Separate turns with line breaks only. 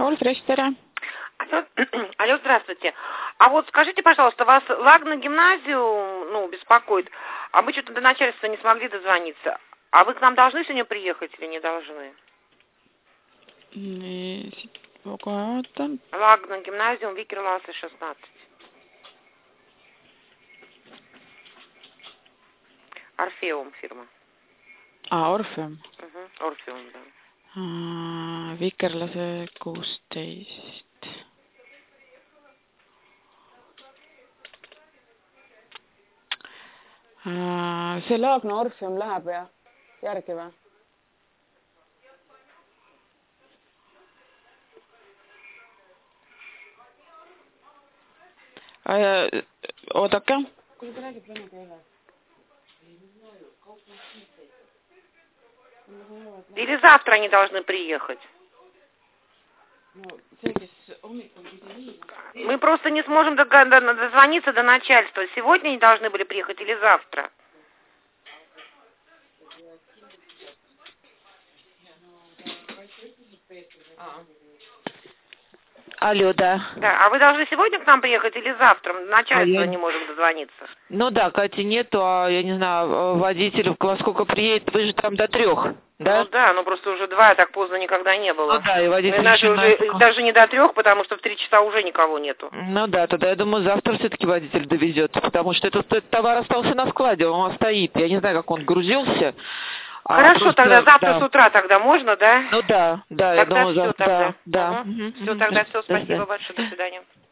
Оль, Фрештера.
Алло, здравствуйте. А вот скажите, пожалуйста, вас Лагна гимназию, беспокоит, а мы что-то до начальства не смогли дозвониться. А вы к нам должны сегодня приехать или не должны? Лагна гимназиум, Викерласа, 16. Орфеум фирма.
Orfeum.
Орфеум, да.
Vikerlase 16. See Laagna Orfeum läheb järgi või? Oodake. Kuidas ta räägib vene keeles?
Или завтра они должны приехать? Мы просто не сможем дозвониться до начальства. Сегодня они должны были приехать или завтра?
Алло, да.
Да, а вы должны сегодня к нам приехать или завтра? Начальство не можем дозвониться.
Ну да, Кати нету, а я не знаю, водитель во сколько приедет, вы же там до 3, да?
Ну да, просто уже 2 так поздно никогда не было.
Ну да, и водитель
уже даже не до 3, потому что в 3 часа уже никого нету.
Ну да, тогда я думаю, завтра все-таки водитель довезет, потому что этот товар остался на складе, он стоит. Я не знаю, как он грузился.
Хорошо, тогда завтра с утра тогда можно, да?
Ну да,
тогда
я думаю,
все
завтра.
тогда.
Да.
Все, тогда все, спасибо большое, до свидания.